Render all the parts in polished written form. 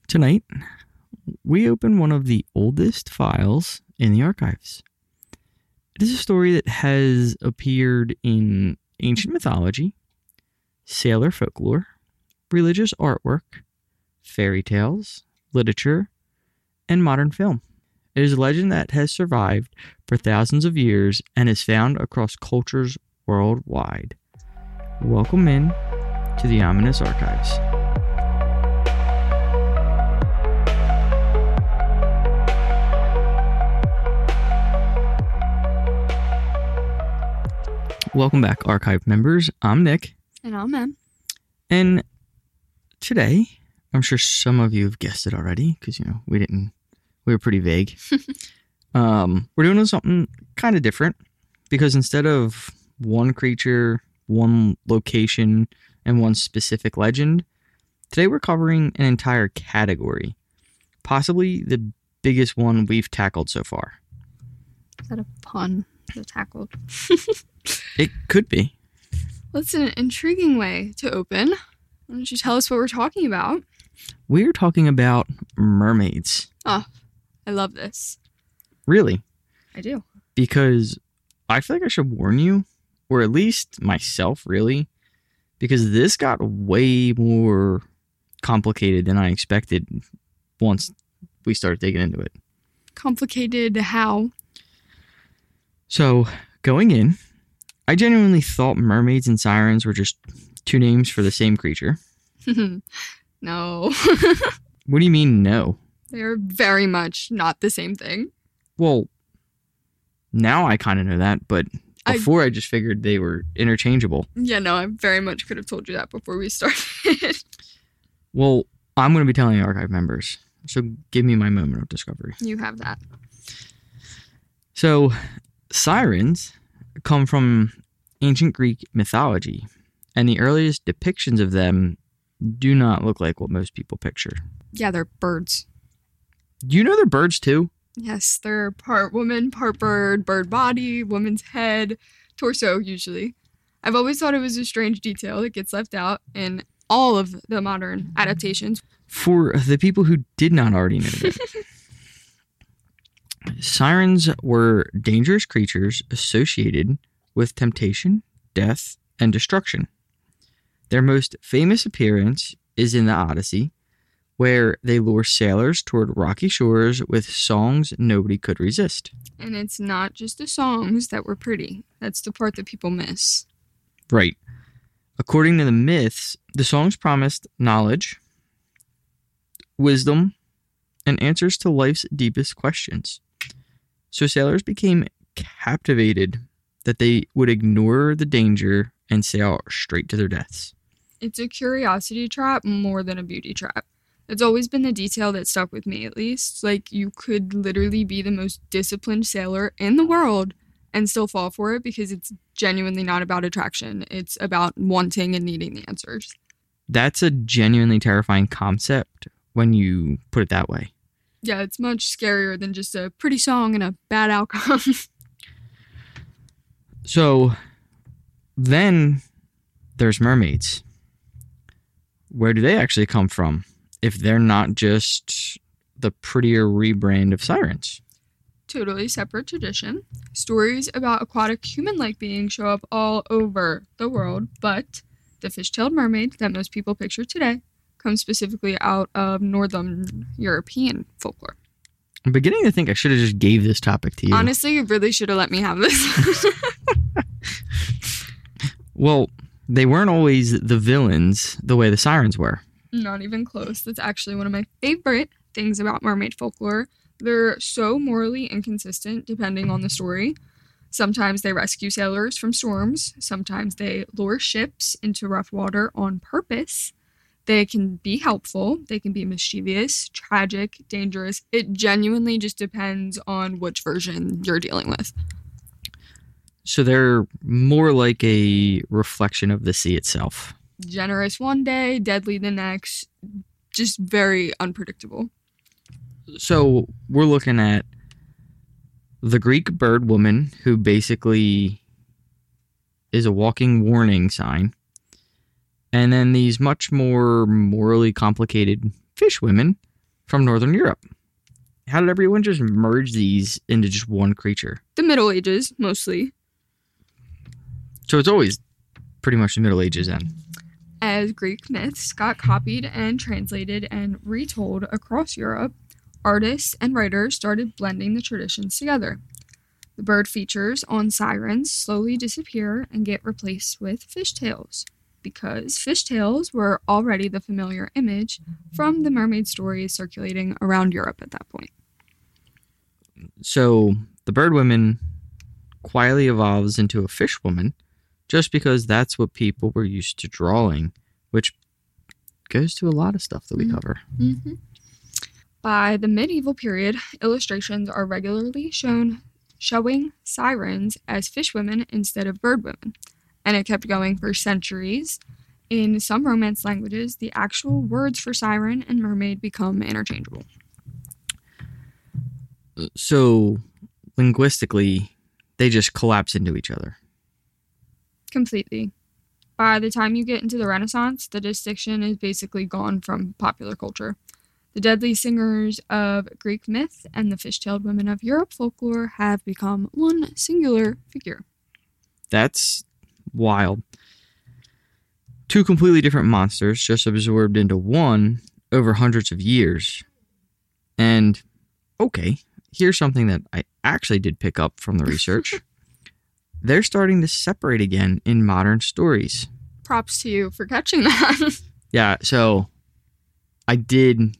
Tonight, we open one of the oldest files in the archives. It is a story that has appeared in ancient mythology, sailor folklore, religious artwork, fairy tales, literature, and modern film. It is a legend that has survived for thousands of years and is found across cultures worldwide. Welcome in to the Ominous Archives. Welcome back, archive members. I'm Nick. And I'm Em. And today, I'm sure some of you have guessed it already because, we were pretty vague. We're doing something kind of different because instead of one creature, one location, and one specific legend, today we're covering an entire category, possibly the biggest one we've tackled so far. Is that a pun? The tackled. It could be. Well, it's an intriguing way to open. Why don't you tell us what we're talking about? We're talking about mermaids. Oh, I love this. Really? I do. Because I feel like I should warn you, or at least myself, really, because this got way more complicated than I expected once we started digging into it. Complicated how? So, going in, I genuinely thought mermaids and sirens were just two names for the same creature. No. What do you mean, no? They're very much not the same thing. Well, now I kind of know that, but before I just figured they were interchangeable. Yeah, no, I very much could have told you that before we started. Well, I'm going to be telling the archive members, so give me my moment of discovery. You have that. So, sirens come from ancient Greek mythology, and the earliest depictions of them do not look like what most people picture. Yeah, they're birds. Do you know they're birds too? Yes, they're part woman, part bird, bird body, woman's head, torso usually. I've always thought it was a strange detail that gets left out in all of the modern adaptations. For the people who did not already know that, sirens were dangerous creatures associated with temptation, death, and destruction. Their most famous appearance is in the Odyssey, where they lure sailors toward rocky shores with songs nobody could resist. And it's not just the songs that were pretty. That's the part that people miss. Right. According to the myths, the songs promised knowledge, wisdom, and answers to life's deepest questions. So sailors became captivated that they would ignore the danger and sail straight to their deaths. It's a curiosity trap more than a beauty trap. It's always been the detail that stuck with me, at least. Like, you could literally be the most disciplined sailor in the world and still fall for it because it's genuinely not about attraction. It's about wanting and needing the answers. That's a genuinely terrifying concept when you put it that way. Yeah, it's much scarier than just a pretty song and a bad outcome. So, then there's mermaids. Where do they actually come from if they're not just the prettier rebrand of sirens? Totally separate tradition. Stories about aquatic human-like beings show up all over the world, but the fish-tailed mermaid that most people picture today comes specifically out of Northern European folklore. I'm beginning to think I should have just gave this topic to you. Honestly, you really should have let me have this. Well, they weren't always the villains the way the sirens were. Not even close. That's actually one of my favorite things about mermaid folklore. They're so morally inconsistent depending on the story. Sometimes they rescue sailors from storms. Sometimes they lure ships into rough water on purpose. They can be helpful. They can be mischievous, tragic, dangerous. It genuinely just depends on which version you're dealing with. So they're more like a reflection of the sea itself. Generous one day, deadly the next. Just very unpredictable. So we're looking at the Greek bird woman, who basically is a walking warning sign. And then these much more morally complicated fish women, from Northern Europe. How did everyone just merge these into just one creature? The Middle Ages, mostly. So it's always pretty much the Middle Ages then. As Greek myths got copied and translated and retold across Europe, artists and writers started blending the traditions together. The bird features on sirens slowly disappear and get replaced with fishtails, because fishtails were already the familiar image from the mermaid stories circulating around Europe at that point. So the bird woman quietly evolves into a fish woman just because that's what people were used to drawing, which goes to a lot of stuff that we cover. Mm-hmm. By the medieval period, illustrations are regularly showing sirens as fish women instead of bird women, and it kept going for centuries. In some Romance languages, the actual words for siren and mermaid become interchangeable. So, linguistically, they just collapse into each other. Completely. By the time you get into the Renaissance, the distinction is basically gone from popular culture. The deadly singers of Greek myth and the fish-tailed women of Europe folklore have become one singular figure. That's wild. Two completely different monsters just absorbed into one over hundreds of years. And, okay, here's something that I actually did pick up from the research. They're starting to separate again in modern stories. Props to you for catching that. Yeah, so I did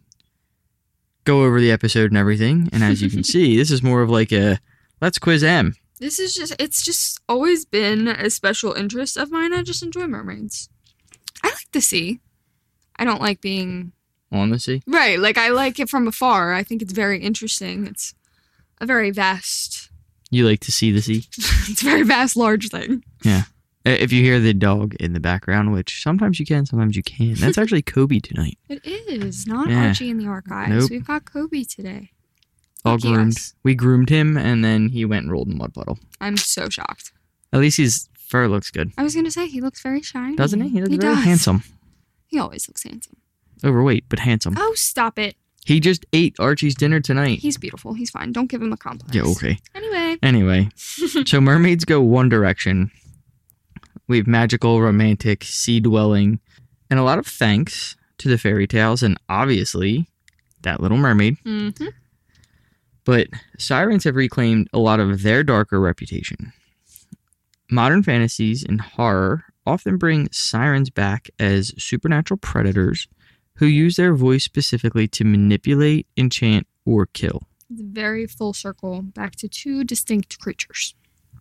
go over the episode and everything, and as you can see, this is more of like a let's quiz M. It's just always been a special interest of mine. I just enjoy mermaids. I like the sea. I don't like being On the sea? right. Like, I like it from afar. I think it's very interesting. It's a very vast, You like to see the sea? it's a very vast, large thing. Yeah. If you hear the dog in the background, which sometimes you can, sometimes you can't. That's actually Kobe tonight. It is not Yeah. Archie in the archives. Nope. We've got Kobe today. All Lucky groomed. us. We groomed him, and then he went and rolled in the mud puddle. I'm so shocked. At least his fur looks good. I was gonna say he looks very shiny, Doesn't he? He looks very does. handsome. He always looks handsome. Overweight, but handsome. Oh, stop it! He just ate Archie's dinner tonight. He's beautiful. He's fine. Don't give him a complex. Yeah, okay. Anyway, So mermaids go one direction. We have magical, romantic, sea-dwelling, and a lot of thanks to the fairy tales and obviously that Little Mermaid. mm-hmm. But sirens have reclaimed a lot of their darker reputation. Modern fantasies and horror often bring sirens back as supernatural predators who use their voice specifically to manipulate, enchant, or kill. It's very full circle back to two distinct creatures.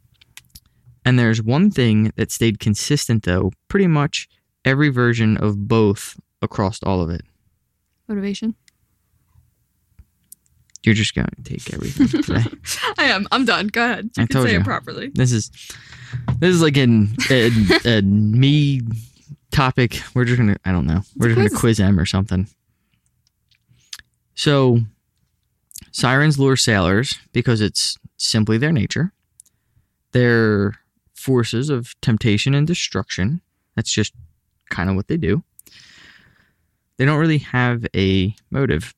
And there's one thing that stayed consistent, though, pretty much every version of both across all of it. Motivation. You're just going to take everything today. I am. I'm done. Go ahead. You I can told say you. it properly. This is like a me topic. We're just gonna, I don't know. We're just gonna quiz them or something. So, sirens lure sailors because it's simply their nature. They're forces of temptation and destruction. That's just kind of what they do. They don't really have a motive.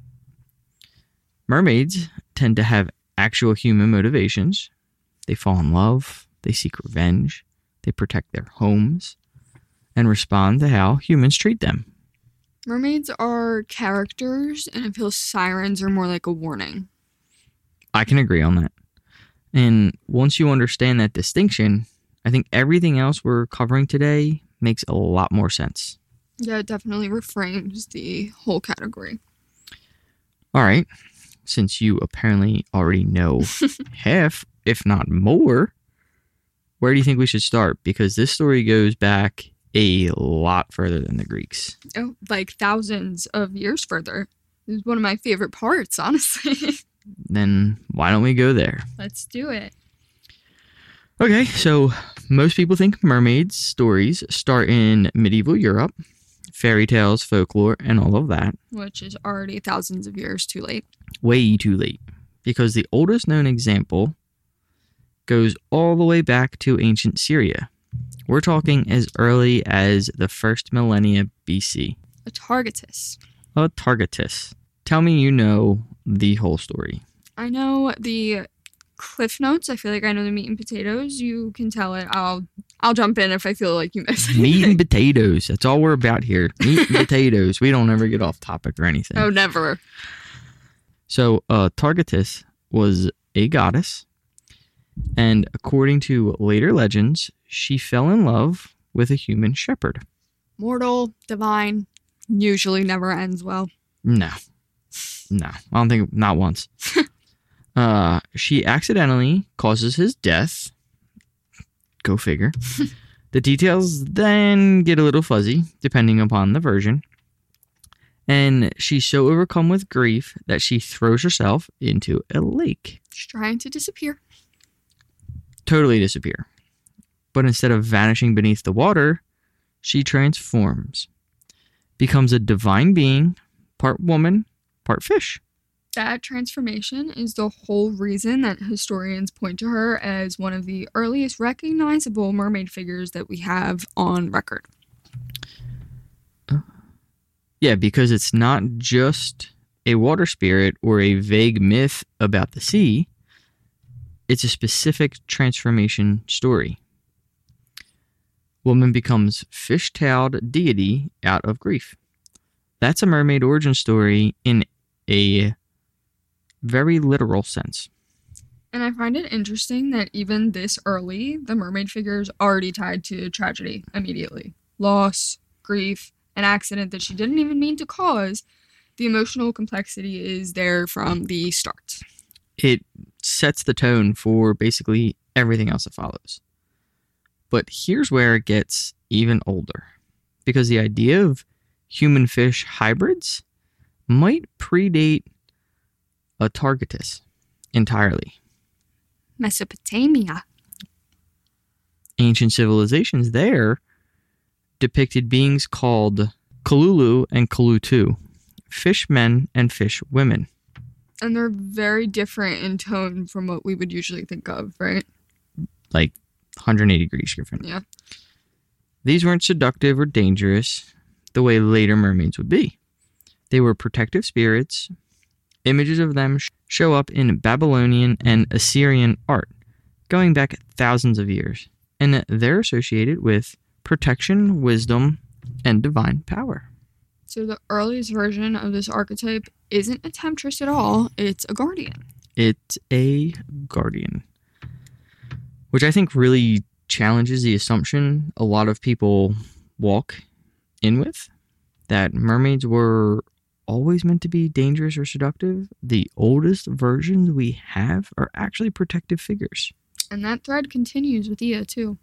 Mermaids tend to have actual human motivations. They fall in love, they seek revenge, they protect their homes, and respond to how humans treat them. Mermaids are characters, and I feel sirens are more like a warning. I can agree on that. And once you understand that distinction, I think everything else we're covering today makes a lot more sense. Yeah, it definitely reframes the whole category. All right. Since you apparently already know half, if not more, where do you think we should start? Because this story goes back a lot further than the Greeks. Oh, like thousands of years further. This is one of my favorite parts, honestly. Then why don't we go there? Let's do it. Okay, so most people think mermaids stories start in medieval Europe, fairy tales, folklore, and all of that. Which is already thousands of years too late. Way too late. Because the oldest known example goes all the way back to ancient Syria. We're talking as early as the first millennia BC. A Targetus. A Targetus. Tell me you know the whole story. I know the Cliff Notes. I feel like I know the meat and potatoes. You can tell it. I'll jump in if I feel like you missed anything. Meat and potatoes. That's all we're about here. Meat and potatoes. We don't ever get off topic or anything. Oh, never. So, Targetus was a goddess, and according to later legends, she fell in love with a human shepherd. Mortal, divine, usually never ends well. No. I don't think, not once. She accidentally causes his death. Go figure. The details then get a little fuzzy, depending upon the version. And she's so overcome with grief that she throws herself into a lake. She's trying to disappear. Totally disappear. But instead of vanishing beneath the water, she transforms. Becomes a divine being, part woman, part fish. That transformation is the whole reason that historians point to her as one of the earliest recognizable mermaid figures that we have on record. Yeah, because it's not just a water spirit or a vague myth about the sea. It's a specific transformation story. Woman becomes fish-tailed deity out of grief. That's a mermaid origin story in a very literal sense. And I find it interesting that even this early, the mermaid figure is already tied to tragedy immediately. Loss, grief, an accident that she didn't even mean to cause. The emotional complexity is there from the start. It sets the tone for basically everything else that follows. But here's where it gets even older. Because the idea of human-fish hybrids might predate a Targetus entirely. Mesopotamia. Ancient civilizations there depicted beings called Kalulu and Kalutu, fish men and fish women. And they're very different in tone from what we would usually think of, right? Like 180 degrees different. Yeah. These weren't seductive or dangerous the way later mermaids would be. They were protective spirits. Images of them show up in Babylonian and Assyrian art, going back thousands of years, and they're associated with protection, wisdom, and divine power. So the earliest version of this archetype isn't a temptress at all, it's a guardian. It's a guardian, which I think really challenges the assumption a lot of people walk in with, that mermaids were always meant to be dangerous or seductive. The oldest versions we have are actually protective figures. And that thread continues with Ea too.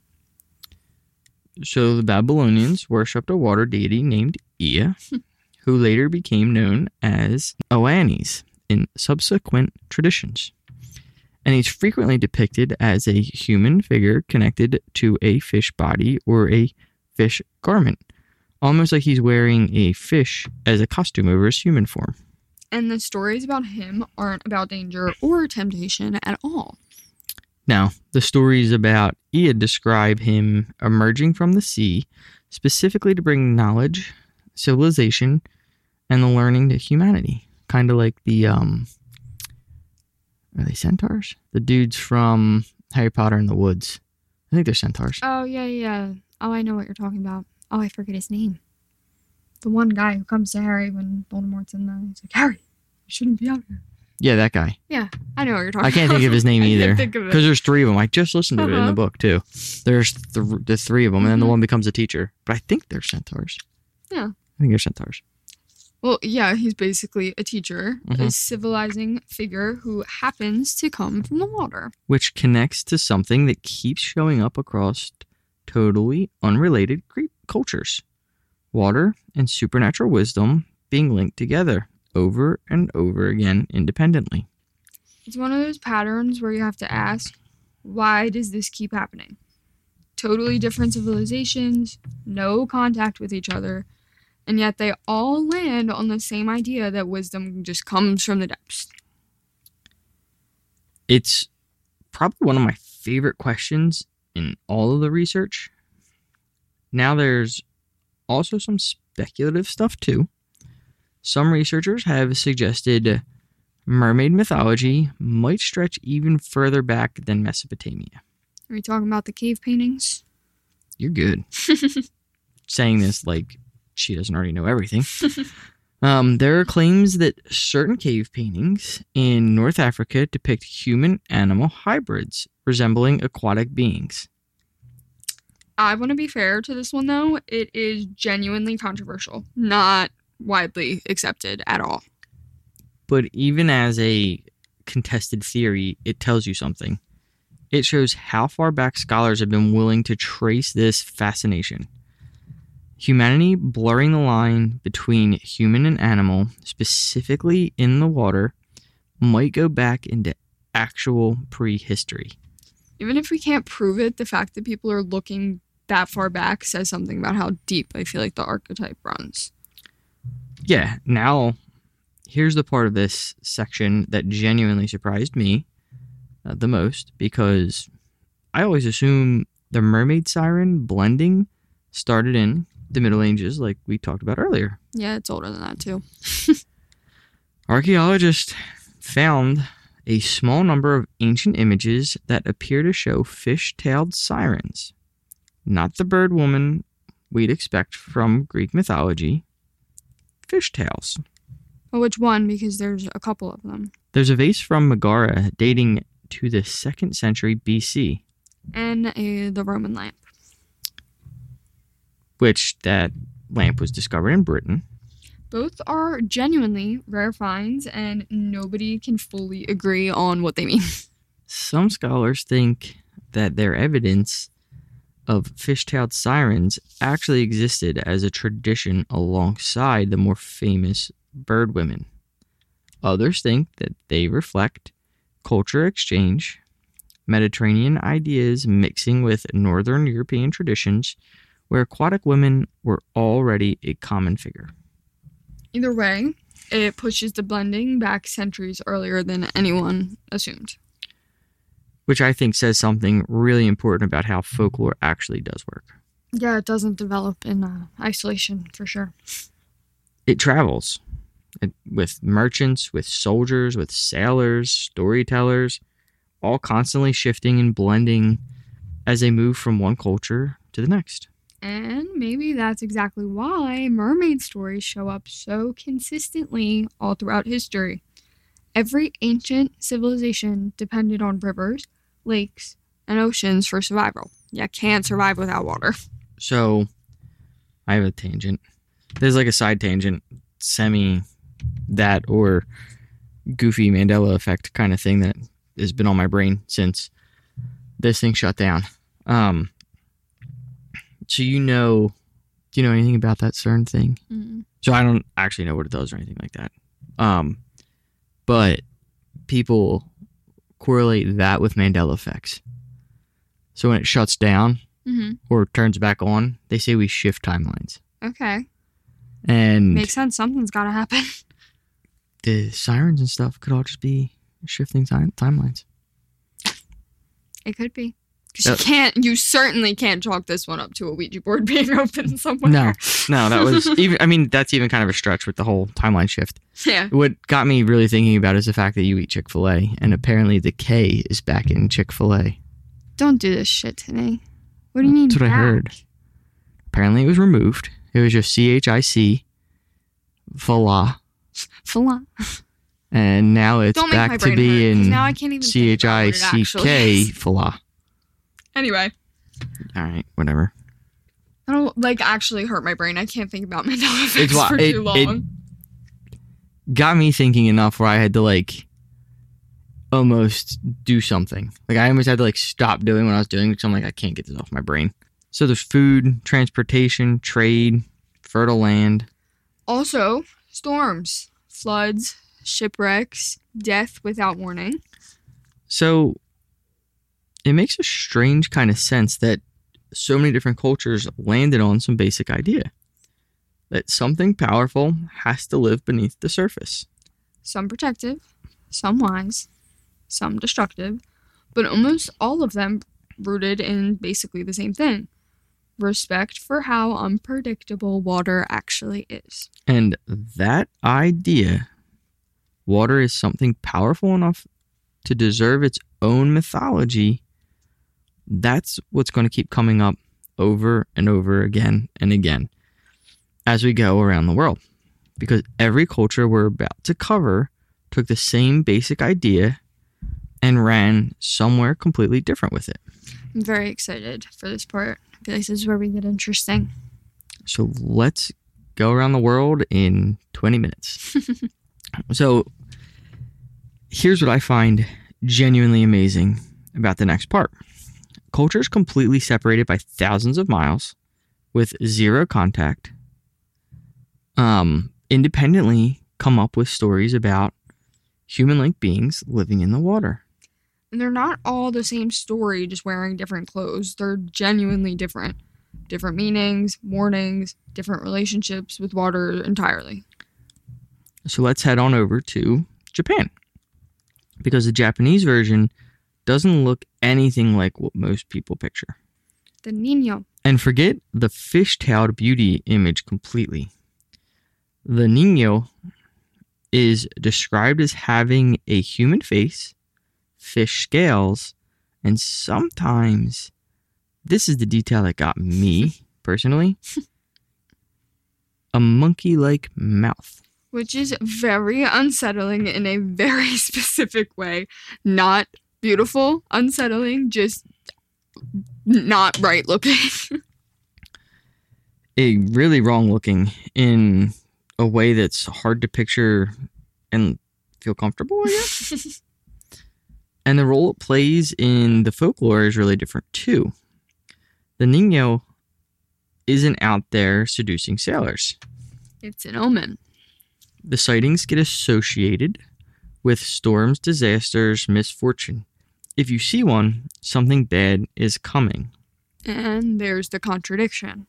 So the Babylonians worshipped a water deity named Ea, who later became known as Oannes in subsequent traditions. And he's frequently depicted as a human figure connected to a fish body or a fish garment, almost like he's wearing a fish as a costume over his human form. And the stories about him aren't about danger or temptation at all. Now, the stories about Ea describe him emerging from the sea, specifically to bring knowledge, civilization, and the learning to humanity. Kind of like the, are they centaurs? The dudes from Harry Potter in the Woods. I think they're centaurs. Oh, yeah. Oh, I know what you're talking about. Oh, I forget his name. The one guy who comes to Harry when Voldemort's in there. He's like, Harry, you shouldn't be out here. Yeah, that guy. Yeah, I know what you're talking about. I can't think of his name either. I can't think of it. Because there's three of them. I just listened to it in the book, too. There's the three of them, and then the one becomes a teacher. But I think they're centaurs. Yeah. I think they're centaurs. Well, yeah, he's basically a teacher, a civilizing figure who happens to come from the water. Which connects to something that keeps showing up across totally unrelated Greek cultures. Water and supernatural wisdom being linked together over and over again independently. It's one of those patterns where you have to ask, why does this keep happening? Totally different civilizations, no contact with each other, and yet they all land on the same idea that wisdom just comes from the depths. It's probably one of my favorite questions in all of the research. Now there's also some speculative stuff too. some researchers have suggested mermaid mythology might stretch even further back than Mesopotamia. Are we talking about the cave paintings? You're good. Saying this like she doesn't already know everything. There are claims that certain cave paintings in North Africa depict human-animal hybrids resembling aquatic beings. I want to be fair to this one, though. It is genuinely controversial. Not widely accepted at all. But even as a contested theory, it tells you something. It shows how far back scholars have been willing to trace this fascination. Humanity blurring the line between human and animal, specifically in the water, might go back into actual prehistory. Even if we can't prove it, the fact that people are looking that far back says something about how deep I feel like the archetype runs. Yeah, now here's the part of this section that genuinely surprised me the most, because I always assume the mermaid siren blending started in the Middle Ages, like we talked about earlier. Yeah, it's older than that too. Archaeologists found a small number of ancient images that appear to show fish-tailed sirens. Not the bird woman we'd expect from Greek mythology. Fishtails. Well, which one? Because there's a couple of them. There's a vase from Megara dating to the 2nd century BC. And the Roman lamp. Which that lamp was discovered in Britain. Both are genuinely rare finds, and nobody can fully agree on what they mean. Some scholars think that their evidence of fish-tailed sirens actually existed as a tradition alongside the more famous bird women. Others think that they reflect culture exchange, Mediterranean ideas mixing with Northern European traditions, where aquatic women were already a common figure. Either way, it pushes the blending back centuries earlier than anyone assumed. Which I think says something really important about how folklore actually does work. Yeah, it doesn't develop in isolation, for sure. It travels with merchants, with soldiers, with sailors, storytellers, all constantly shifting and blending as they move from one culture to the next. And maybe that's exactly why mermaid stories show up so consistently all throughout history. Every ancient civilization depended on rivers, lakes, and oceans for survival. You can't survive without water. So, I have a tangent. There's like a side tangent, semi that or goofy Mandela effect kind of thing that has been on my brain since this thing shut down. So do you know anything about that CERN thing? Mm. So I don't actually know what it does or anything like that. But people correlate that with Mandela effects. So when it shuts down or turns back on, they say we shift timelines. Okay. And makes sense. Something's got to happen. The sirens and stuff could all just be shifting timelines. It could be. Because you certainly can't chalk this one up to a Ouija board being open somewhere. No, that was that's even kind of a stretch with the whole timeline shift. Yeah. What got me really thinking about is the fact that you eat Chick-fil-A, and apparently the K is back in Chick-fil-A. Don't do this shit to me. What do you mean? That's what I heard. Apparently it was removed. It was just CHIC, Fala. Fala. And now it's back to being now I can't even CHICK, Fala. Anyway. All right, whatever. I don't actually hurt my brain. I can't think about Mandela effects for too long. It got me thinking enough where I had to almost do something. I almost had to stop doing what I was doing because I'm I can't get this off my brain. So there's food, transportation, trade, fertile land. Also, Storms, floods, shipwrecks, death without warning. So it makes a strange kind of sense that so many different cultures landed on some basic idea. That something powerful has to live beneath the surface. Some protective, some wise, some destructive, but almost all of them rooted in basically the same thing. Respect for how unpredictable water actually is. And that idea, water is something powerful enough to deserve its own mythology, that's what's going to keep coming up over and over again and again as we go around the world. Because every culture we're about to cover took the same basic idea and ran somewhere completely different with it. I'm very excited for this part. I feel like this is where we get interesting. So let's go around the world in 20 minutes. So here's what I find genuinely amazing about the next part. Cultures completely separated by thousands of miles with zero contact independently come up with stories about human-like beings living in the water. And they're not all the same story, just wearing different clothes. They're genuinely different. Different meanings, warnings, different relationships with water entirely. So let's head on over to Japan. Because the Japanese version doesn't look anything like what most people picture. The Nino. And forget the fish-tailed beauty image completely. The Nino is described as having a human face, fish scales, and sometimes, this is the detail that got me, personally, a monkey-like mouth. Which is very unsettling in a very specific way. Not beautiful, unsettling, just not right looking. Really wrong looking in a way that's hard to picture and feel comfortable, I guess. And the role it plays in the folklore is really different too. The Nino isn't out there seducing sailors. It's an omen. The sightings get associated with storms, disasters, misfortune. If you see one, something bad is coming. And there's the contradiction.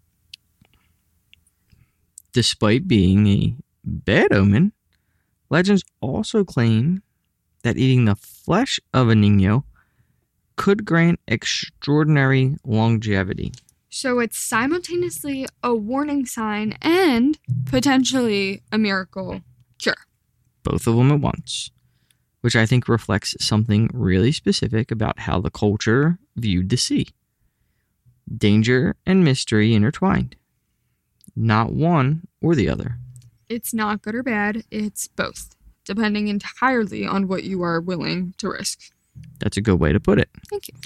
Despite being a bad omen, legends also claim that eating the flesh of a Nino could grant extraordinary longevity. So it's simultaneously a warning sign and potentially a miracle cure. Both of them at once, which I think reflects something really specific about how the culture viewed the sea. Danger and mystery intertwined. Not one or the other. It's not good or bad, it's both, depending entirely on what you are willing to risk. That's a good way to put it. Thank you.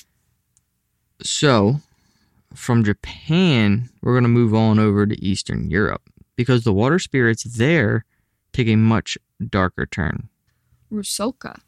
So, from Japan, we're going to move on over to Eastern Europe because the water spirits there take a much darker turn. Rusalka.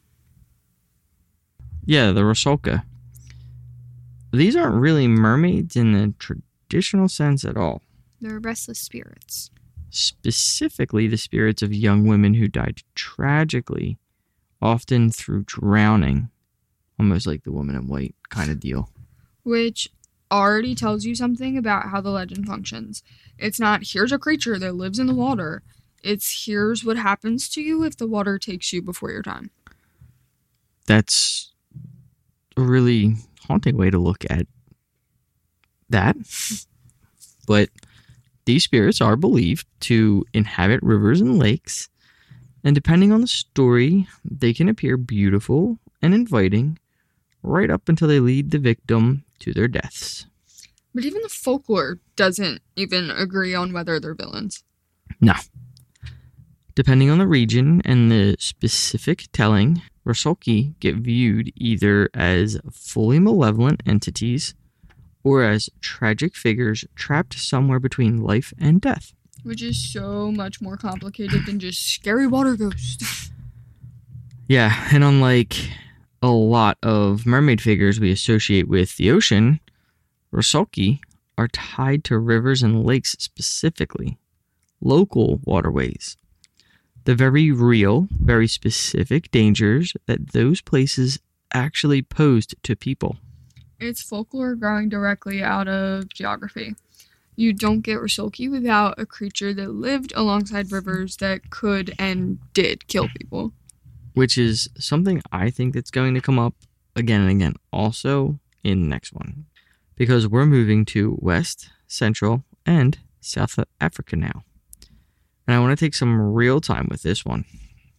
Yeah, the Rusalka. These aren't really mermaids in the traditional sense at all. They're restless spirits. Specifically, the spirits of young women who died tragically, often through drowning. Almost like the Woman in White kind of deal. Which already tells you something about how the legend functions. It's not, here's a creature that lives in the water. It's, here's what happens to you if the water takes you before your time. That's a really haunting way to look at that. But these spirits are believed to inhabit rivers and lakes, and depending on the story, they can appear beautiful and inviting right up until they lead the victim to their deaths. But even the folklore doesn't even agree on whether they're villains. No. Depending on the region and the specific telling, Rusalki get viewed either as fully malevolent entities or as tragic figures trapped somewhere between life and death. Which is so much more complicated than just scary water ghosts. Yeah, and unlike a lot of mermaid figures we associate with the ocean, Rusalki are tied to rivers and lakes specifically, local waterways. The very real, very specific dangers that those places actually posed to people. It's folklore growing directly out of geography. You don't get Rusalki without a creature that lived alongside rivers that could and did kill people. Which is something I think that's going to come up again and again also in the next one. because we're moving to West, Central, and South Africa now. And I want to take some real time with this one.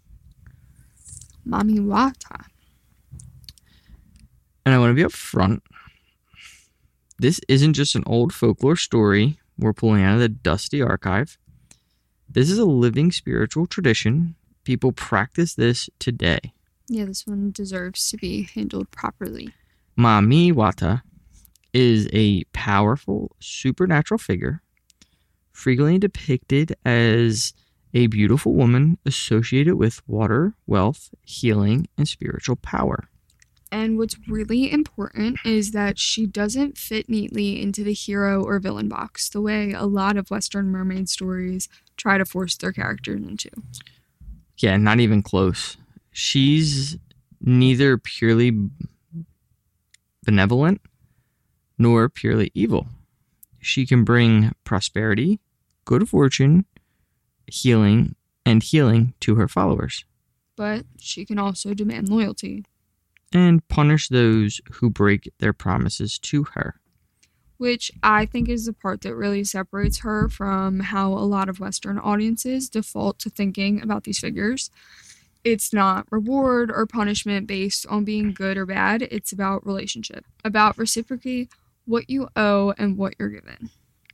Mami Wata. And I want to be upfront. This isn't just an old folklore story we're pulling out of the dusty archive. This is a living spiritual tradition. People practice this today. Yeah, this one deserves to be handled properly. Mami Wata is a powerful supernatural figure, frequently depicted as a beautiful woman associated with water, wealth, healing, and spiritual power. And what's really important is that she doesn't fit neatly into the hero or villain box the way a lot of Western mermaid stories try to force their characters into. Yeah, not even close. She's neither purely benevolent nor purely evil. She can bring prosperity, good fortune, healing to her followers. But she can also demand loyalty. And punish those who break their promises to her. Which I think is the part that really separates her from how a lot of Western audiences default to thinking about these figures. It's not reward or punishment based on being good or bad. It's about relationship, about reciprocity, what you owe and what you're given.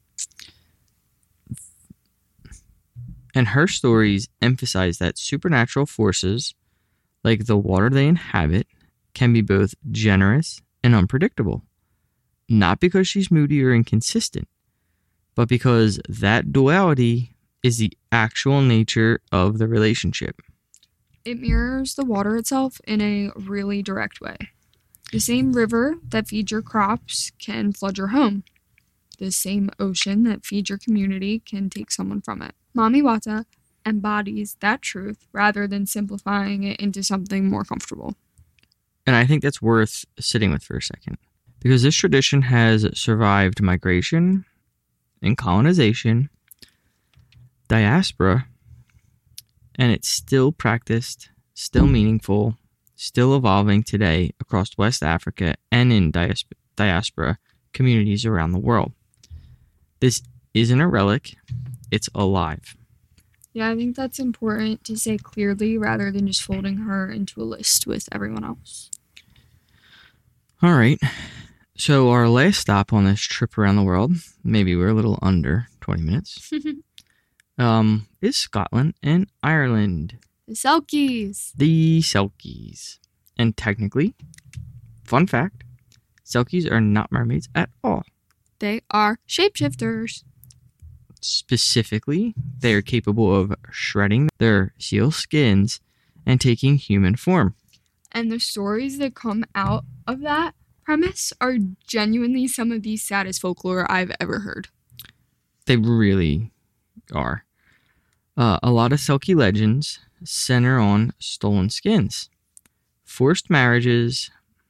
And her stories emphasize that supernatural forces, like the water they inhabit, can be both generous and unpredictable. Not because she's moody or inconsistent, but because that duality is the actual nature of the relationship. It mirrors the water itself in a really direct way. The same river that feeds your crops can flood your home. The same ocean that feeds your community can take someone from it. Mami Wata embodies that truth rather than simplifying it into something more comfortable. And I think that's worth sitting with for a second. Because this tradition has survived migration and colonization, diaspora, and it's still practiced, still meaningful, still evolving today across West Africa and in diaspora communities around the world. This isn't a relic, it's alive. Yeah, I think that's important to say clearly rather than just folding her into a list with everyone else. All right. So our last stop on this trip around the world, maybe we're a little under 20 minutes, is Scotland and Ireland. The Selkies. The Selkies. And technically, fun fact, Selkies are not mermaids at all. They are shapeshifters. Specifically, they are capable of shredding their seal skins and taking human form. And the stories that come out of that premise are genuinely some of the saddest folklore I've ever heard. They really are. A lot of Selkie legends center on stolen skins, forced marriages,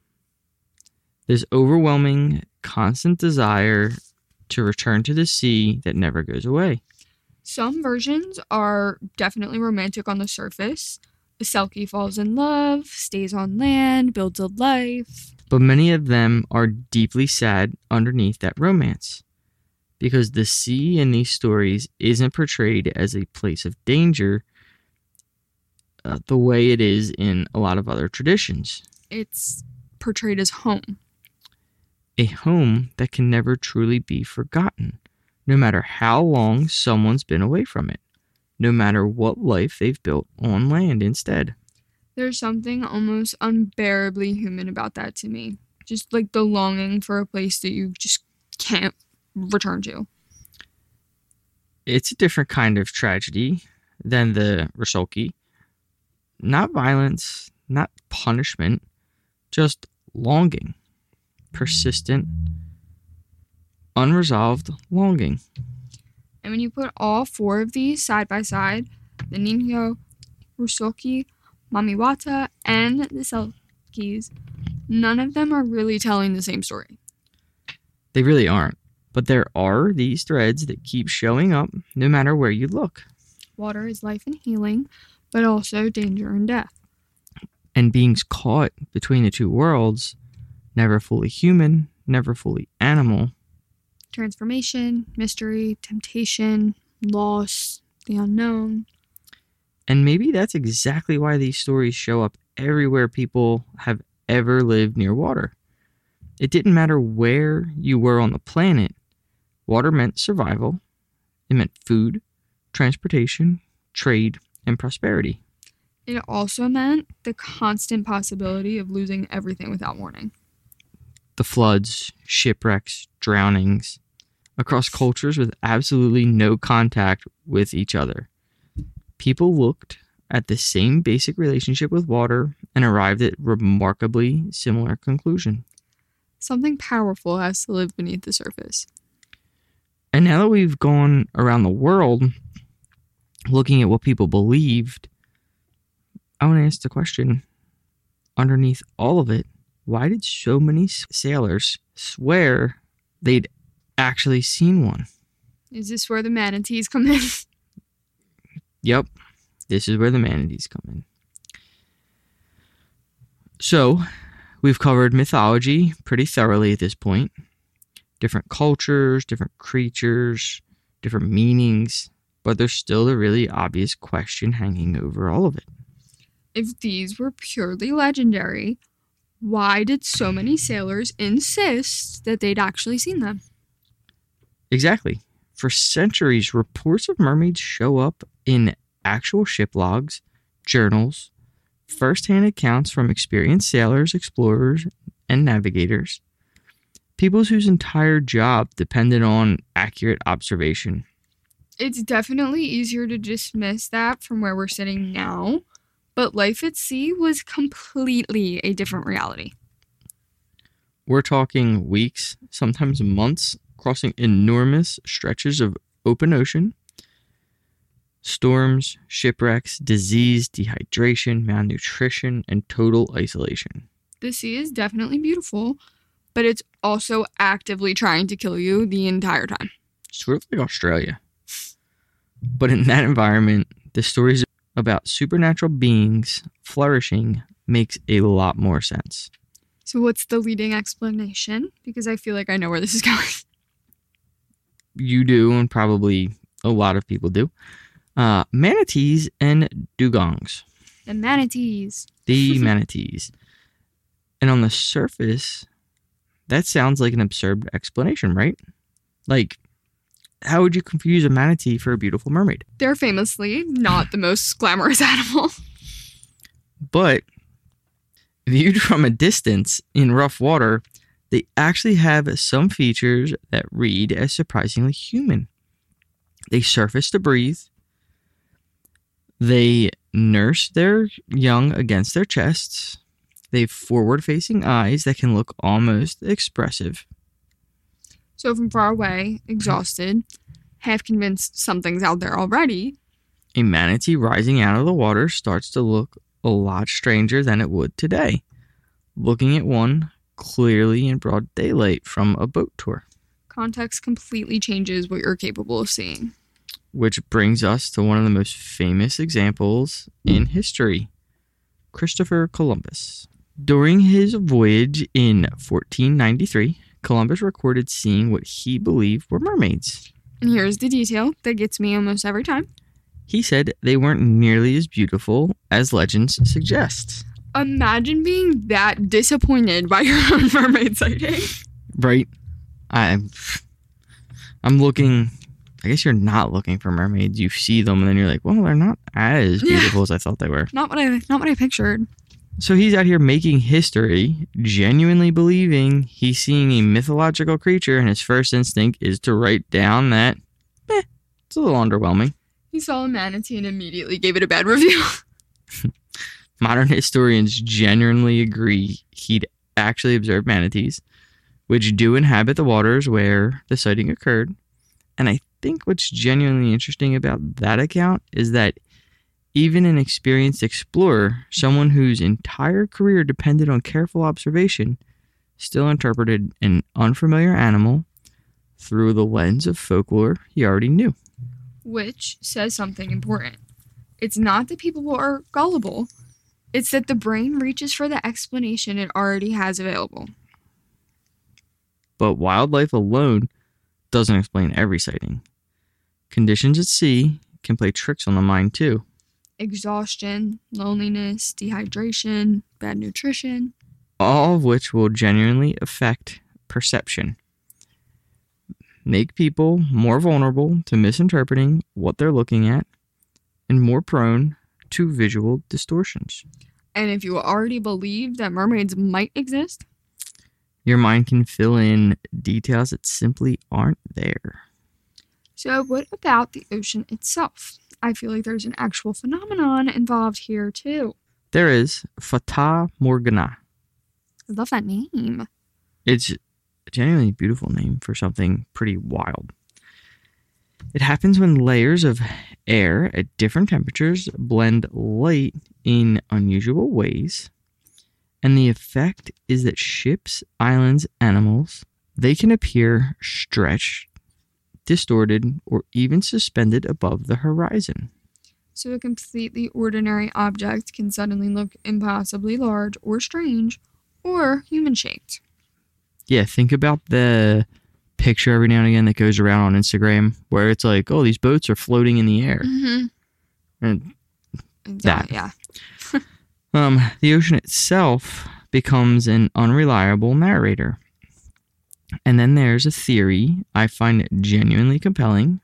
this overwhelming, constant desire to return to the sea that never goes away. Some versions are definitely romantic on the surface. The Selkie falls in love, stays on land, builds a life. But many of them are deeply sad underneath that romance. Because the sea in these stories isn't portrayed as a place of danger the way it is in a lot of other traditions. It's portrayed as home. A home that can never truly be forgotten, no matter how long someone's been away from it, no matter what life they've built on land instead. There's something almost unbearably human about that to me. Just like the longing for a place that you just can't return to. It's a different kind of tragedy than the Rusalki. Not violence, not punishment, just longing. Persistent, unresolved longing. And when you put all four of these side by side, the Ninyo, Rusalki, Mami Wata, and the Selkies, none of them are really telling the same story. They really aren't. But there are these threads that keep showing up no matter where you look. Water is life and healing, but also danger and death. And beings caught between the two worlds, never fully human, never fully animal. Transformation, mystery, temptation, loss, the unknown. And maybe that's exactly why these stories show up everywhere people have ever lived near water. It didn't matter where you were on the planet. Water meant survival. It meant food, transportation, trade, and prosperity. It also meant the constant possibility of losing everything without warning. The floods, shipwrecks, drownings, across cultures with absolutely no contact with each other. People looked at the same basic relationship with water and arrived at remarkably similar conclusion. Something powerful has to live beneath the surface. And now that we've gone around the world looking at what people believed, I want to ask the question, underneath all of it, why did so many sailors swear they'd actually seen one? Is this where the manatees come in? Yep, this is where the manatees come in. So, we've covered mythology pretty thoroughly at this point. Different cultures, different creatures, different meanings, but there's still the really obvious question hanging over all of it. If these were purely legendary, why did so many sailors insist that they'd actually seen them? Exactly. For centuries, reports of mermaids show up in actual ship logs, journals, first-hand accounts from experienced sailors, explorers, and navigators. People whose entire job depended on accurate observation. It's definitely easier to dismiss that from where we're sitting now, but life at sea was completely a different reality. We're talking weeks, sometimes months, crossing enormous stretches of open ocean. Storms, shipwrecks, disease, dehydration, malnutrition, and total isolation. The sea is definitely beautiful, but it's also actively trying to kill you the entire time. Sort of like Australia. But in that environment, the stories about supernatural beings flourishing makes a lot more sense. So what's the leading explanation? Because I feel like I know where this is going. You do, and probably a lot of people do. Manatees and dugongs. The manatees. The manatees. And on the surface, that sounds like an absurd explanation, right? Like, how would you confuse a manatee for a beautiful mermaid? They're famously not the most glamorous animal. But viewed from a distance in rough water, they actually have some features that read as surprisingly human. They surface to breathe. They nurse their young against their chests. They have forward-facing eyes that can look almost expressive. So from far away, exhausted, half convinced something's out there already, a manatee rising out of the water starts to look a lot stranger than it would today. Looking at one clearly in broad daylight from a boat tour. Context completely changes what you're capable of seeing. Which brings us to one of the most famous examples in history, Christopher Columbus. During his voyage in 1493, Columbus recorded seeing what he believed were mermaids. And here's the detail that gets me almost every time. He said they weren't nearly as beautiful as legends suggest. Imagine being that disappointed by your own mermaid sighting. Right. I'm looking... I guess you're not looking for mermaids. You see them and then you're like, well, they're not as beautiful as I thought they were. Not what I pictured. So he's out here making history, genuinely believing he's seeing a mythological creature, and his first instinct is to write down that, it's a little underwhelming. He saw a manatee and immediately gave it a bad review. Modern historians genuinely agree he'd actually observed manatees, which do inhabit the waters where the sighting occurred. And I think what's genuinely interesting about that account is that even an experienced explorer, someone whose entire career depended on careful observation, still interpreted an unfamiliar animal through the lens of folklore he already knew. Which says something important. It's not that people are gullible. It's that the brain reaches for the explanation it already has available. But wildlife alone doesn't explain every sighting. Conditions at sea can play tricks on the mind too. Exhaustion, loneliness, dehydration, bad nutrition. All of which will genuinely affect perception. Make people more vulnerable to misinterpreting what they're looking at and more prone to visual distortions. And if you already believe that mermaids might exist, your mind can fill in details that simply aren't there. So what about the ocean itself? I feel like there's an actual phenomenon involved here too. There is Fata Morgana. I love that name. It's a genuinely beautiful name for something pretty wild. It happens when layers of air at different temperatures blend light in unusual ways. And the effect is that ships, islands, animals, they can appear stretched, distorted, or even suspended above the horizon. So a completely ordinary object can suddenly look impossibly large or strange or human-shaped. Yeah, think about the picture every now and again that goes around on Instagram where it's like, oh, these boats are floating in the air. Mm-hmm. And that. Yeah. The ocean itself becomes an unreliable narrator. And then there's a theory I find genuinely compelling.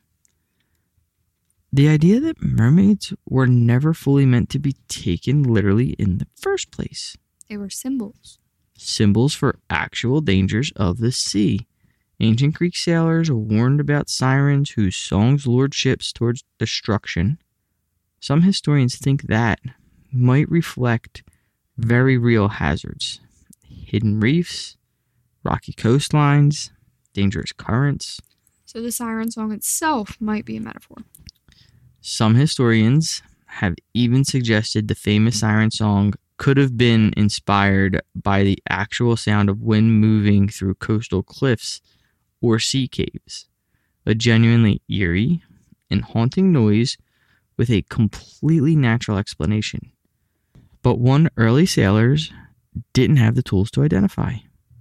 The idea that mermaids were never fully meant to be taken literally in the first place. They were symbols. Symbols for actual dangers of the sea. Ancient Greek sailors warned about sirens whose songs lured ships towards destruction. Some historians think that might reflect very real hazards. Hidden reefs, rocky coastlines, dangerous currents. So the siren song itself might be a metaphor. Some historians have even suggested the famous siren song could have been inspired by the actual sound of wind moving through coastal cliffs or sea caves. A genuinely eerie and haunting noise with a completely natural explanation. But one early sailors didn't have the tools to identify.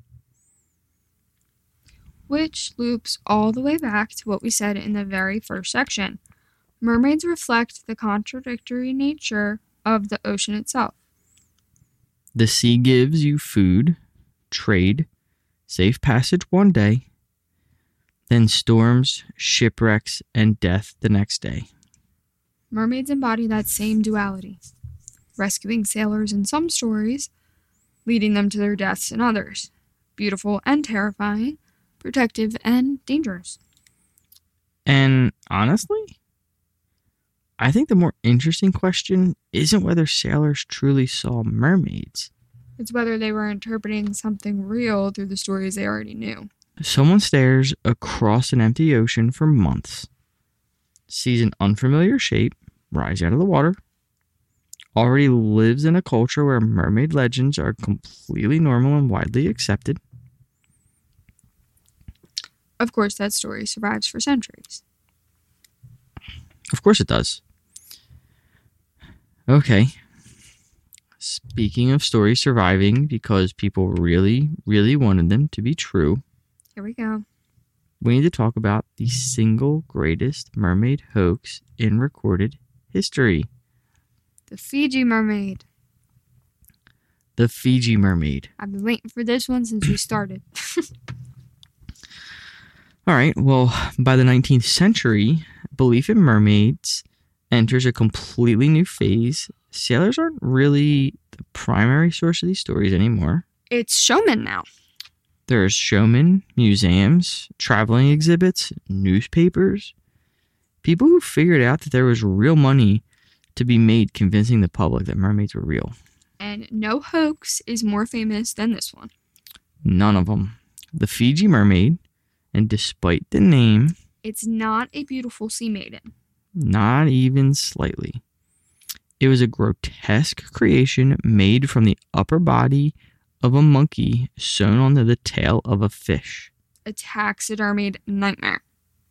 Which loops all the way back to what we said in the very first section. Mermaids reflect the contradictory nature of the ocean itself. The sea gives you food, trade, safe passage one day, then storms, shipwrecks, and death the next day. Mermaids embody that same duality, rescuing sailors in some stories, leading them to their deaths in others. Beautiful and terrifying, protective and dangerous. And honestly, I think the more interesting question isn't whether sailors truly saw mermaids. It's whether they were interpreting something real through the stories they already knew. Someone stares across an empty ocean for months, sees an unfamiliar shape rise out of the water, already lives in a culture where mermaid legends are completely normal and widely accepted. Of course, that story survives for centuries. Of course it does. Okay. Speaking of stories surviving because people really, really wanted them to be true, Here we go. we need to talk about the single greatest mermaid hoax in recorded history. The Fiji mermaid. The Fiji mermaid. I've been waiting for this one since we started. All right, well, by the 19th century, belief in mermaids enters a completely new phase. Sailors aren't really the primary source of these stories anymore. It's showmen now. There's showmen, museums, traveling exhibits, newspapers. People who figured out that there was real money to be made convincing the public that mermaids were real. And no hoax is more famous than this one. None of them. The Fiji mermaid, and despite the name, It's not a beautiful sea maiden. not even slightly. It was a grotesque creation made from the upper body of a monkey sewn onto the tail of a fish. A taxidermied nightmare.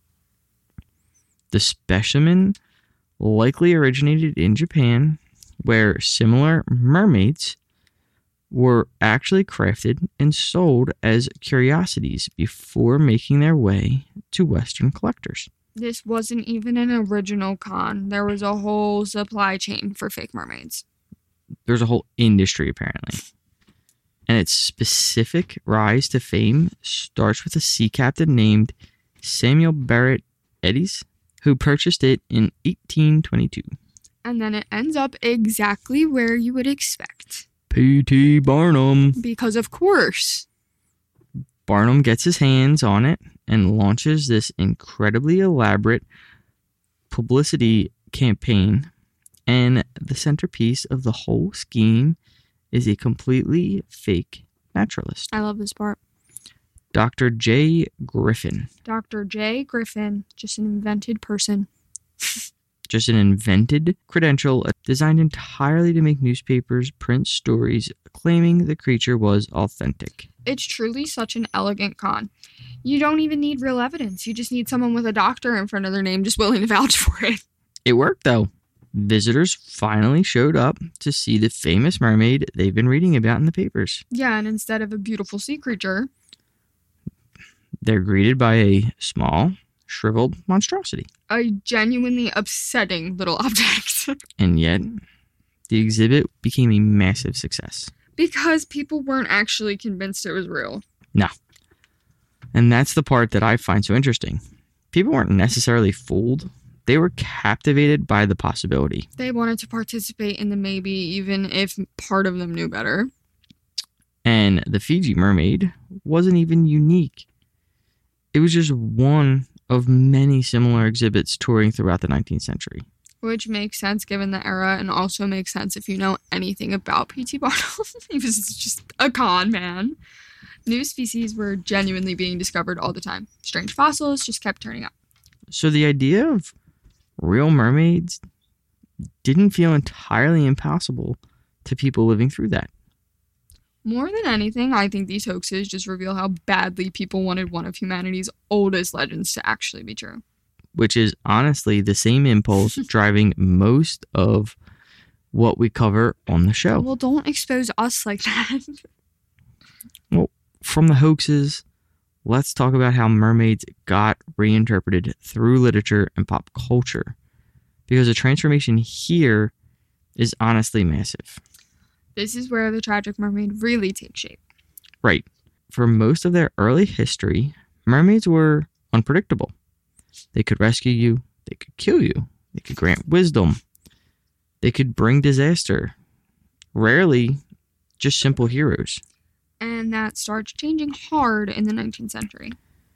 The specimen likely originated in Japan, where similar mermaids were actually crafted and sold as curiosities before making their way to Western collectors. This wasn't even an original con. There was a whole supply chain for fake mermaids. There's a whole industry, apparently. And its specific rise to fame starts with a sea captain named Samuel Barrett Eddies, who purchased it in 1822. And then it ends up exactly where you would expect. P.T. Barnum. Because of course. Barnum gets his hands on it and launches this incredibly elaborate publicity campaign. And the centerpiece of the whole scheme is a completely fake naturalist. I love this part. Dr. J. Griffin. Dr. J. Griffin, just an invented person. Just an invented credential designed entirely to make newspapers print stories claiming the creature was authentic. It's truly such an elegant con. You don't even need real evidence. You just need someone with a doctor in front of their name just willing to vouch for it. It worked, though. Visitors finally showed up to see the famous mermaid they've been reading about in the papers. Yeah, and instead of a beautiful sea creature, they're greeted by a small, shriveled monstrosity. A genuinely upsetting little object. And yet, the exhibit became a massive success. Because people weren't actually convinced it was real. No. And that's the part that I find so interesting. People weren't necessarily fooled. They were captivated by the possibility. They wanted to participate in the maybe, even if part of them knew better. And the Fiji mermaid wasn't even unique. It was just one of many similar exhibits touring throughout the 19th century. Which makes sense given the era, and also makes sense if you know anything about P.T. Barnum. He was just a con man. New species were genuinely being discovered all the time. Strange fossils just kept turning up. So the idea of real mermaids didn't feel entirely impossible to people living through that. More than anything, I think these hoaxes just reveal how badly people wanted one of humanity's oldest legends to actually be true. Which is honestly the same impulse driving most of what we cover on the show. Well, don't expose us like that. Well, from the hoaxes, let's talk about how mermaids got reinterpreted through literature and pop culture. Because the transformation here is honestly massive. This is where the tragic mermaid really takes shape. Right. For most of their early history, mermaids were unpredictable. They could rescue you. They could kill you. They could grant wisdom. They could bring disaster. Rarely just simple heroes. And that starts changing hard in the 19th century.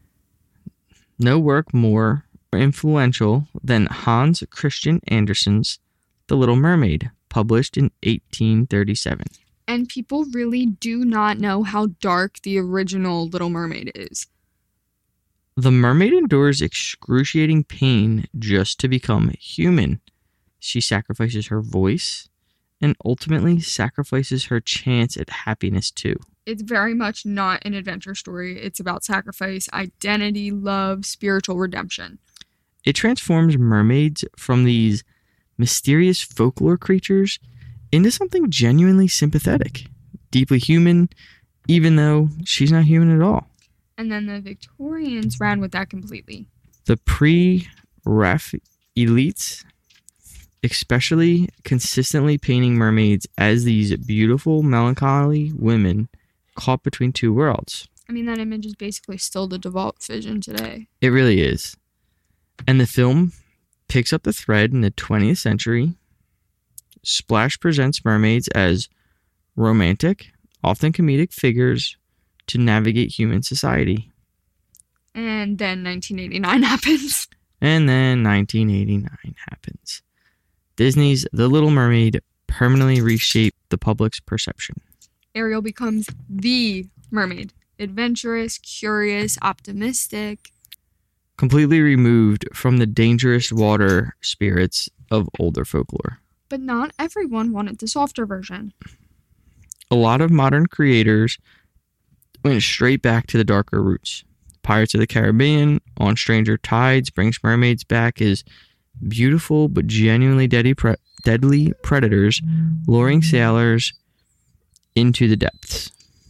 No work more influential than Hans Christian Andersen's The Little Mermaid, published in 1837. And people really do not know how dark the original Little Mermaid is. The mermaid endures excruciating pain just to become human. She sacrifices her voice and ultimately sacrifices her chance at happiness too. It's very much not an adventure story. It's about sacrifice, identity, love, spiritual redemption. It transforms mermaids from these mysterious folklore creatures into something genuinely sympathetic, deeply human, even though she's not human at all. And then the Victorians ran with that completely. The pre-ref elites, especially consistently painting mermaids as these beautiful, melancholy women caught between two worlds. I mean, that image is basically still the default vision today. It really is. And the film picks up the thread in the 20th century. Splash presents mermaids as romantic, often comedic figures to navigate human society. And then 1989 happens. And then 1989 happens. Disney's The Little Mermaid permanently reshaped the public's perception. Ariel becomes the mermaid. Adventurous, curious, optimistic. Completely removed from the dangerous water spirits of older folklore. But not everyone wanted the softer version. A lot of modern creators went straight back to the darker roots. Pirates of the Caribbean, On Stranger Tides brings mermaids back as beautiful but genuinely deadly predators, luring sailors Into the Depths.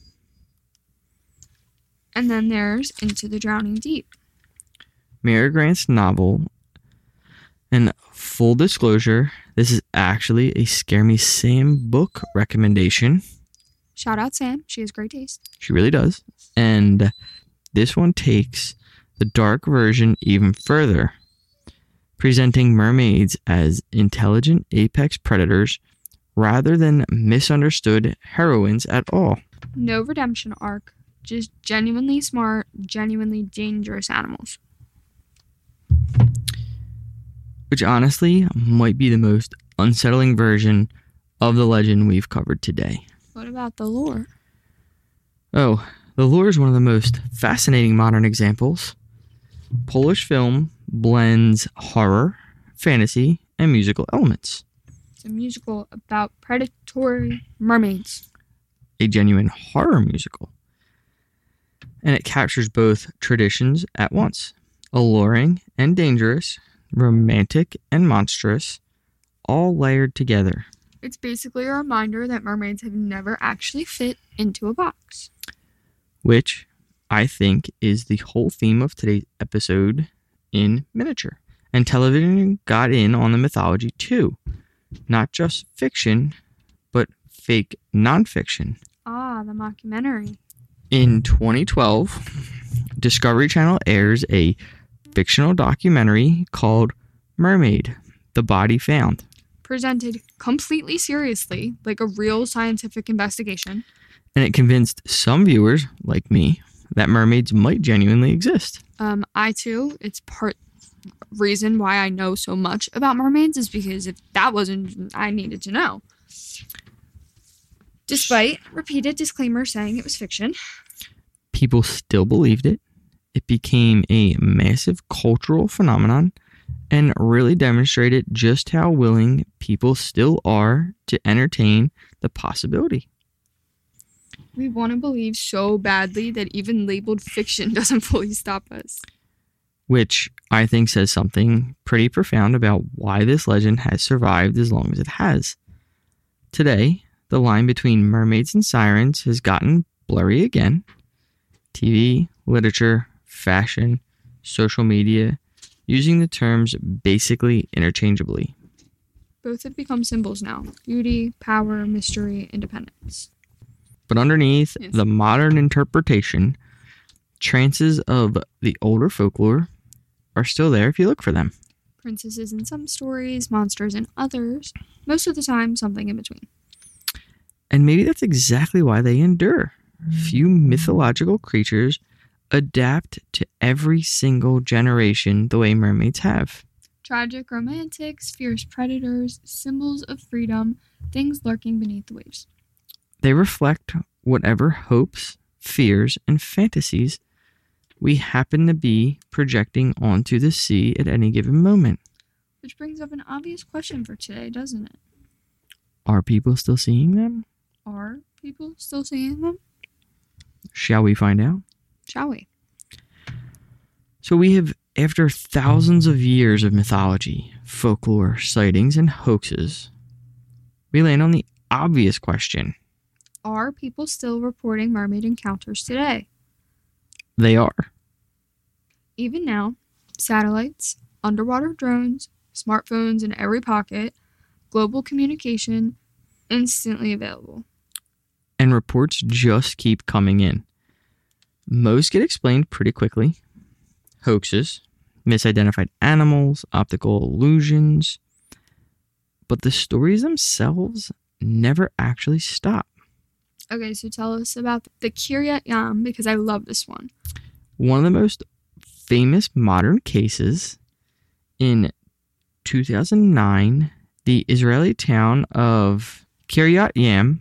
And then there's Into the Drowning Deep. Mary Grant's novel. And full disclosure, this is actually a Scare Me Sam book recommendation. Shout out Sam. She has great taste. She really does. And this one takes the dark version even further, presenting mermaids as intelligent apex predators rather than misunderstood heroines at all. No redemption arc. Just genuinely smart, genuinely dangerous animals. Which honestly might be the most unsettling version of the legend we've covered today. What about the lore? Oh, the lore is one of the most fascinating modern examples. Polish film blends horror, fantasy, and musical elements. It's a musical about predatory mermaids. A genuine horror musical. And it captures both traditions at once. Alluring and dangerous, romantic and monstrous, all layered together. It's basically a reminder that mermaids have never actually fit into a box. Which I think is the whole theme of today's episode in miniature. And television got in on the mythology too. Not just fiction, but fake nonfiction. Ah, the mockumentary. In 2012, Discovery Channel airs a fictional documentary called Mermaid, The Body Found. Presented completely seriously, like a real scientific investigation. And it convinced some viewers, like me, that mermaids might genuinely exist. I too, it's part reason why I know so much about mermaids is because if that wasn't, I needed to know. Despite repeated disclaimers saying it was fiction. People still believed it. It became a massive cultural phenomenon and really demonstrated just how willing people still are to entertain the possibility. We want to believe so badly that even labeled fiction doesn't fully stop us. Which I think says something pretty profound about why this legend has survived as long as it has. Today, the line between mermaids and sirens has gotten blurry again. TV, literature, fashion, social media, using the terms basically interchangeably. Both have become symbols now. Beauty, power, mystery, independence. But underneath the modern interpretation, trances of the older folklore are still there if you look for them. Princesses in some stories, monsters in others. Most of the time, something in between. And maybe that's exactly why they endure. Few mythological creatures adapt to every single generation the way mermaids have. Tragic romantics, fierce predators, symbols of freedom, things lurking beneath the waves. They reflect whatever hopes, fears, and fantasies we happen to be projecting onto the sea at any given moment. Which brings up an obvious question for today, doesn't it? Are people still seeing them? Are people still seeing them? Shall we find out? Shall we? So we have, after thousands of years of mythology, folklore, sightings, and hoaxes, we land on the obvious question. Are people still reporting mermaid encounters today? They are. Even now, satellites, underwater drones, smartphones in every pocket, global communication, instantly available. And reports just keep coming in. Most get explained pretty quickly. Hoaxes, misidentified animals, optical illusions. But the stories themselves never actually stop. Okay, so tell us about the Kiryat Yam, because I love this one. One of the most famous modern cases, in 2009, the Israeli town of Kiryat Yam,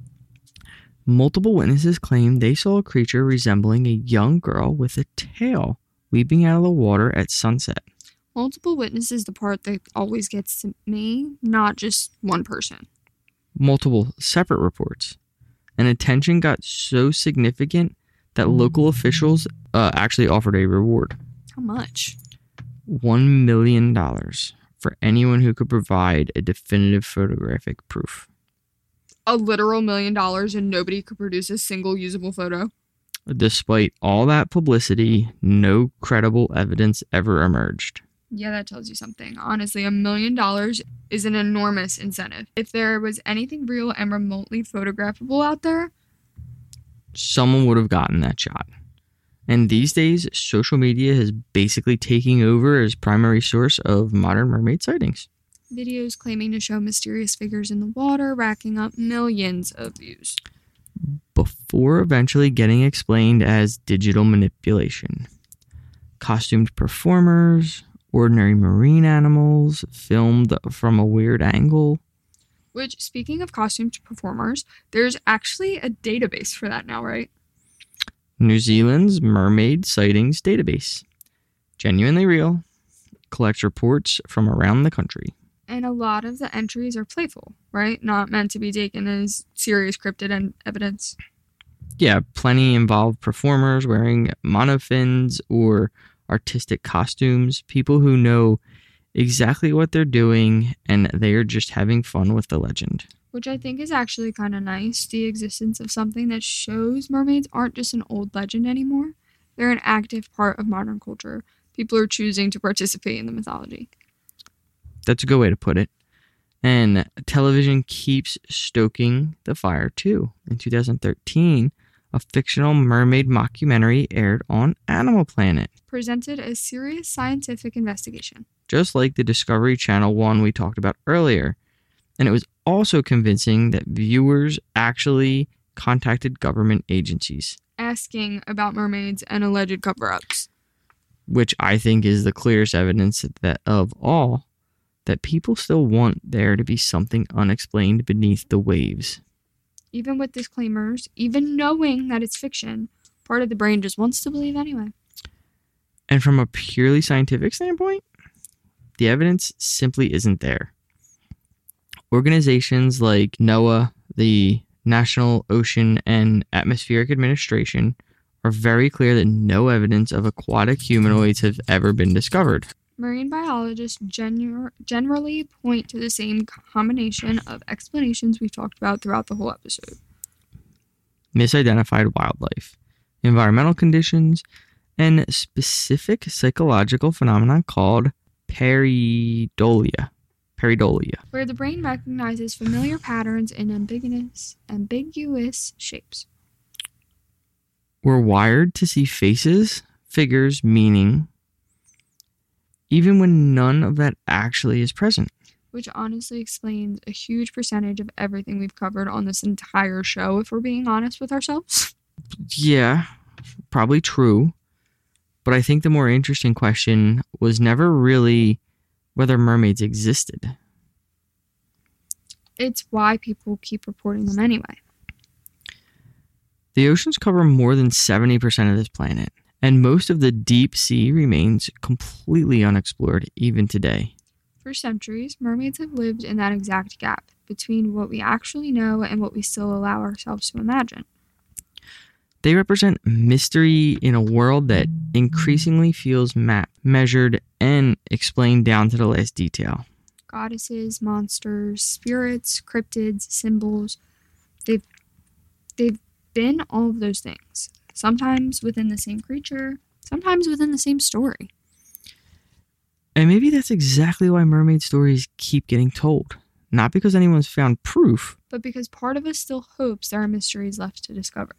multiple witnesses claimed they saw a creature resembling a young girl with a tail leaping out of the water at sunset. Multiple witnesses, the part that always gets to me, not just one person. Multiple separate reports. And attention got so significant that local officials actually offered a reward. How much? $1 million for anyone who could provide a definitive photographic proof. a literal $1 million and nobody could produce a single usable photo. Despite all that publicity, no credible evidence ever emerged. Yeah, that tells you something. Honestly, $1 million is an enormous incentive. If there was anything real and remotely photographable out there, someone would have gotten that shot. And these days, social media is basically taking over as primary source of modern mermaid sightings. Videos claiming to show mysterious figures in the water, racking up millions of views. Before eventually getting explained as digital manipulation. Costumed performers, ordinary marine animals, filmed from a weird angle. Which, speaking of costumed performers, there's actually a database for that now, right? New Zealand's Mermaid Sightings Database. Genuinely real. Collects reports from around the country. And a lot of the entries are playful, right? Not meant to be taken as serious cryptid evidence. Yeah, plenty involve performers wearing monofins or artistic costumes. People who know exactly what they're doing and they are just having fun with the legend. Which I think is actually kind of nice, the existence of something that shows mermaids aren't just an old legend anymore. They're an active part of modern culture. People are choosing to participate in the mythology. That's a good way to put it. And television keeps stoking the fire too. In 2013, a fictional mermaid mockumentary aired on Animal Planet. Presented as serious scientific investigation. Just like the Discovery Channel one we talked about earlier. And it was also convincing that viewers actually contacted government agencies. Asking about mermaids and alleged cover-ups. Which I think is the clearest evidence that of all, that people still want there to be something unexplained beneath the waves. Even with disclaimers, even knowing that it's fiction, part of the brain just wants to believe anyway. And from a purely scientific standpoint, the evidence simply isn't there. Organizations like NOAA, the National Ocean and Atmospheric Administration, are very clear that no evidence of aquatic humanoids have ever been discovered. Marine biologists generally point to the same combination of explanations we've talked about throughout the whole episode. Misidentified wildlife, environmental conditions, and specific psychological phenomena called pareidolia. Where the brain recognizes familiar patterns in ambiguous shapes. We're wired to see faces, figures, meaning, even when none of that actually is present. Which honestly explains a huge percentage of everything we've covered on this entire show, if we're being honest with ourselves. Yeah, probably true. But I think the more interesting question was never really whether mermaids existed. It's why people keep reporting them anyway. The oceans cover more than 70% of this planet, and most of the deep sea remains completely unexplored even today. For centuries, mermaids have lived in that exact gap between what we actually know and what we still allow ourselves to imagine. They represent mystery in a world that increasingly feels mapped, measured, and explained down to the last detail. Goddesses, monsters, spirits, cryptids, symbols. They've been all of those things. Sometimes within the same creature, sometimes within the same story. And maybe that's exactly why mermaid stories keep getting told. Not because anyone's found proof, but because part of us still hopes there are mysteries left to discover.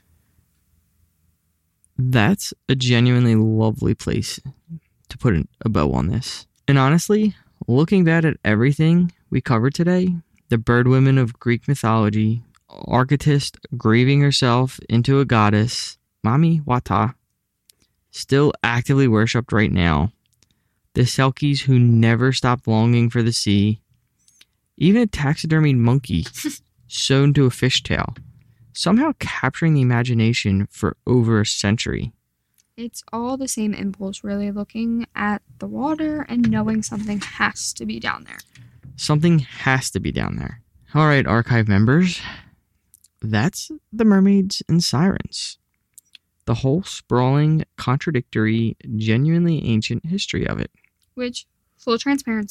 That's a genuinely lovely place to put a bow on this. And honestly, looking back at everything we covered today, the bird women of Greek mythology, Archytas grieving herself into a goddess, Mami Wata, still actively worshipped right now, the Selkies who never stopped longing for the sea, even a taxidermied monkey sewn to a fishtail, somehow capturing the imagination for over a century. It's all the same impulse, really, looking at the water and knowing something has to be down there. Something has to be down there. All right, archive members, that's the mermaids and sirens. The whole sprawling, contradictory, genuinely ancient history of it. Which, full transparency,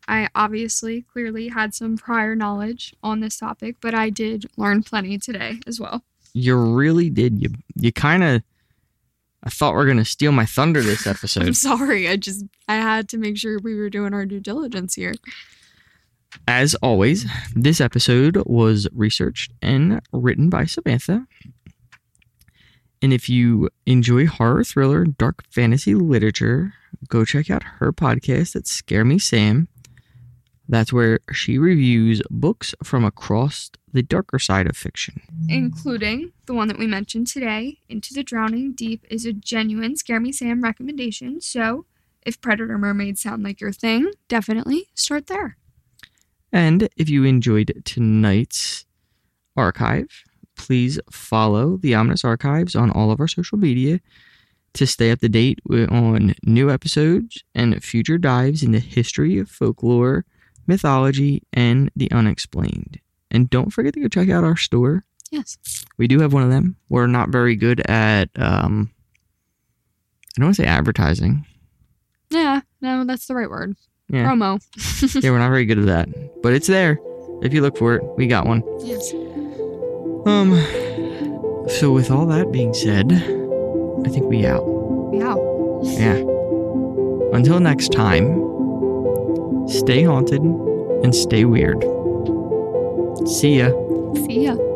I obviously clearly had some prior knowledge on this topic, but I did learn plenty today as well. You really did. You kind of... I thought we were going to steal my thunder this episode. I'm sorry. I had to make sure we were doing our due diligence here. As always, this episode was researched and written by Samantha. And if you enjoy horror, thriller, dark fantasy literature, go check out her podcast at Scare Me Sam. That's where she reviews books from across the darker side of fiction. Including the one that we mentioned today, Into the Drowning Deep, is a genuine Scare Me Sam recommendation. So if Predator Mermaids sound like your thing, definitely start there. And if you enjoyed tonight's archive, please follow the Ominous Archives on all of our social media to stay up to date on new episodes and future dives into history, folklore, mythology, and the unexplained. And don't forget to go check out our store. Yes. We do have one of them. We're not very good at, I don't want to say advertising. Yeah, no, that's the right word. Yeah. Promo. Yeah, we're not very good at that. But it's there. If you look for it, we got one. Yes. So with all that being said, I think we out. We out. Yeah. Until next time, stay haunted and stay weird. See ya. See ya.